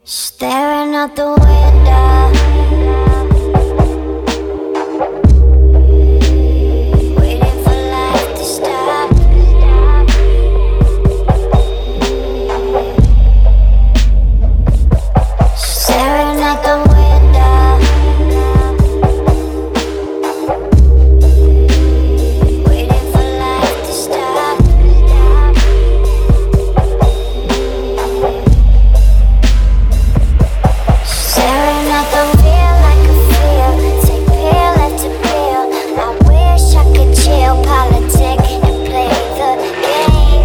Staring out the window, waiting for life to stop. Staring out the window, waiting for life to stop. Staring at the wheel like a feel, take pill after pill. I wish I could chill, politic and play the game.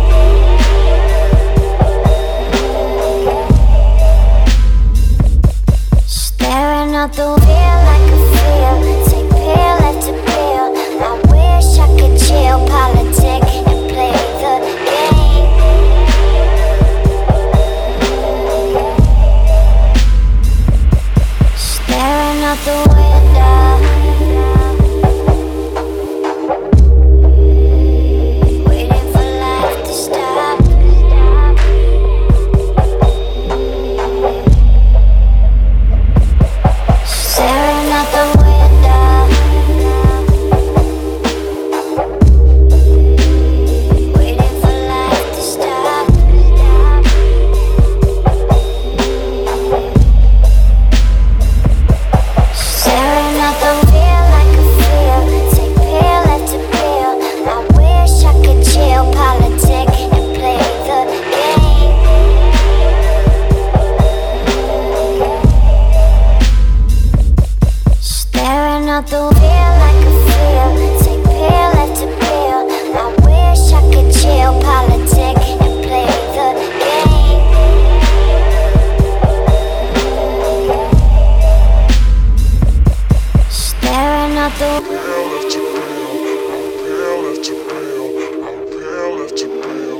Staring at the wheel like a feel, take pill after pill. I wish I could chill, politic and play the game. Staring out the window, waiting for life to stop. Staring out the window, waiting for life to stop. Staring at the wheel like a feel, take pill after pill. I wish I could chill, politic and play the game. Staring at the wheel like a feel, take pill after pill. I wish I could chill, politic and play the game. Staring at the